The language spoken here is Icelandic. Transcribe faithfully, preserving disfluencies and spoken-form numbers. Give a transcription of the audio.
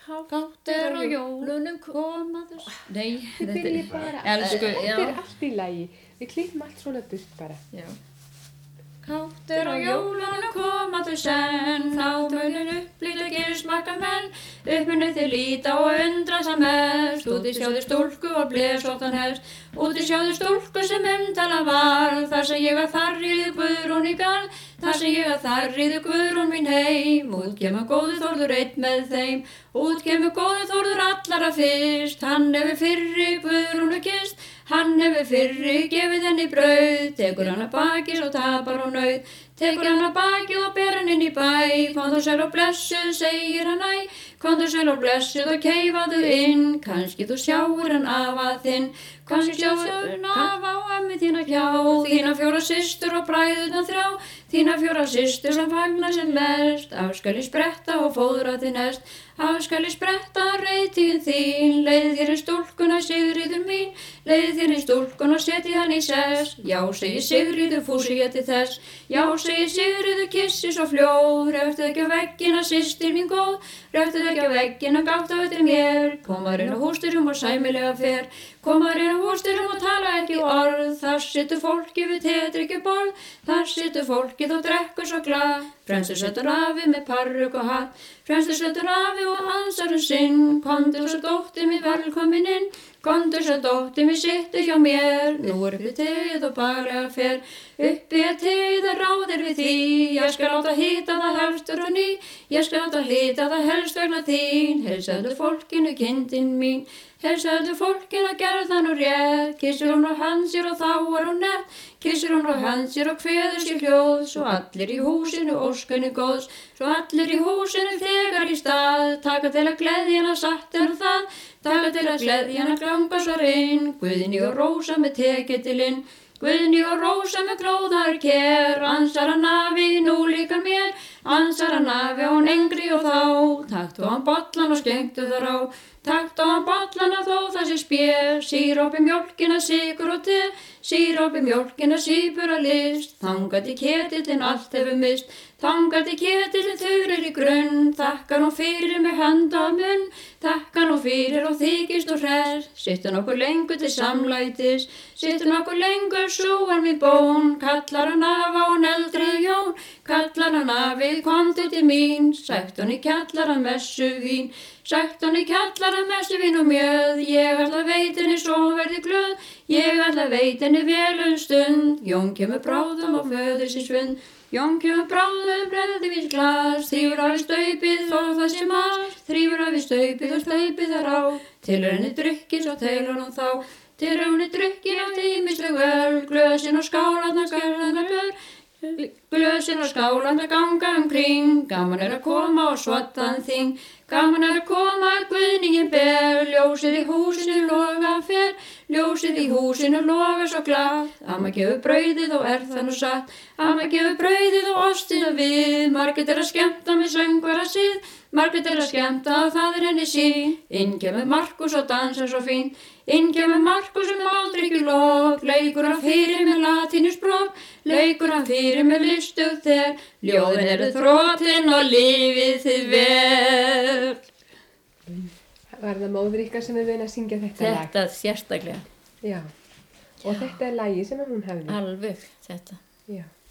Hátt er á jólunum koma þess. Nei, Þetta er ég bara, elsku, þetta já. er allt í lagi. Við klippum allt svona burt bara. Já. Hátt er á jólunum koma þau senn, þá munum upplýta gerist marga menn, upp munu þið líta og undra það mest, úti sjáðu stúlku og blesóttan hest, úti sjáðu stúlku sem umtala var, þar sem ég að þar ríðu Guðrún í garð, þar sem ég að þar ríðu Guðrún mín heim, út kemur góði Þórður einn með þeim, út kemur góði Þórður allara fyrst, hann hefur fyrri Guðrúnu kysst, hann hefur fyrri gefið henni brauð, tekur hann að baki svo tapar hún auð, tekur hann að baki og ber hann inn í bæ, komdu sæl og blessuð, segir hann æ, komdu sæl og blessuð og keifaðu inn, kannski þú sjáir hann afa þinn, kannski sjáir hann afa á ömmu þína hjá, þína fjóra systur og bræðurnar þrjá, þína fjóra systur sem fagna sem mest, afskali spretta og fóðra þið nest, afskali spretta reytíðin þín, leið þér í stúlkuna Sigríður mín, leið þér í stúlkuna setji hann í sess, já segi Sigríður fúsi ég til þess, já segi Sigríður kissi svo fljóð, röftuð ekki á veggina systir mín góð, röftuð ekki á veggina gátt á eftir mér, komaður inn á hústyrum og sæmilega fer, komaður inn á hústyrum og tala ekki orð, þar situr fólki við tedrykju borð, þar situr fólkið og drekkur svo glað, fremstur setur afi með parruk og hatt, fremstur setur afi og ansar um sinn, komdu svo dóttir mér velkomin inn, komdu svo dóttir mér sittu hjá mér, nú er uppi teið og bara fer, uppi er teið að ráðir við því, ég skal láta hita það helstur og ný, ég skal láta hita það helst vegna þín, heilsaðu fólkinu kindin mín, heilsaðu fólkinu að gerð það nú rétt, kissir hún á hansir og þá er hún nett, kissir hún á hansir og kveður sér hljóð, svo allir í húsinu óskunni góðs, svo allir í húsinu þegar í stað, taka til að gleðjana satt er það, taka til að gleðjana glanga svo reyn, Guðni og Rósa með teketilinn, Guðni og Rósa með glóðar ker, ansar hann afi nú líka mér, ansar hann afi hún engri og þá, taktu hann bollan og skengtu þar á, taktu hann bollan að þó það sé spér, sírópi mjólkina, sykur og te, sírópi mjólkina, sípur að list, þangað til ketillinn allt hefur mist, þangað til ketillinn þurrir í grunn, þakkar hún fyrir með handa á munn, þakkar hún fyrir og þykist og hress, sittur nokkur lengur til samlætis, sittur nokkur lengur svo er við bón, kallar hann afa hún eldri Jón, kallar hann afi komdu til mín, sagt hún í kjallara messu vín, sagt hún í kjallara messu vín og mjöð, ég ætla veit henni svo verði glöð, ég ætla veit henni vel um stund, Jón kemur bráðum og föður sín svund, Jón kemur bráðum bregði við glas, þrýfur af í staupið þó það sé mas, þrýfur af í staupið og staupið þar á, til er henni drukkið svo telur hún þá, til er henni drukkið á tímisleg öl, glösin og skálarnar skarðarnar ör, glösin og skálarnar ganga um kring, gaman er að koma og svottaðan þing, gaman er að koma að Guðningin ber, ljósið í húsinu loga fer, ljósið í húsinu loga svo glatt, amma gefur brauðið og er það nú satt, amma gefur brauðið og ostinu við, Margrét er að skemmta með söngvara síð, Margrét er að skemmta og það er henni sín, inn kemur Markús og dansar svo fínt, inn kemur Markús um aldrykkjulok, leikur hann fyrir með latínusbrok, leikur hann fyrir með listug þegar, ljóðin eru þrotin og lífið þið vel. Var það móðir ykkar sem er veginn að syngja þetta lag? Þetta sérstaklega. Já, og þetta er lagið sem hún hefði? Alveg, þetta. Já.